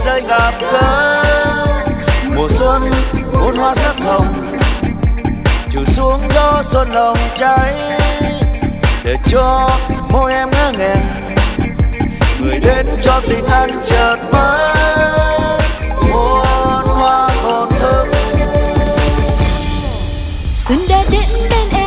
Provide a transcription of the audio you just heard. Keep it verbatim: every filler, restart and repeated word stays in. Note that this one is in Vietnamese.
rơi gặp gỡ. Mùa xuân muôn hoa sắc hồng trừ xuống gió xuân lòng cháy, để cho môi em ngỡ ngàng người đến cho tình anh chợt mất muôn hoa còn thơm. Xuân đã đến bên em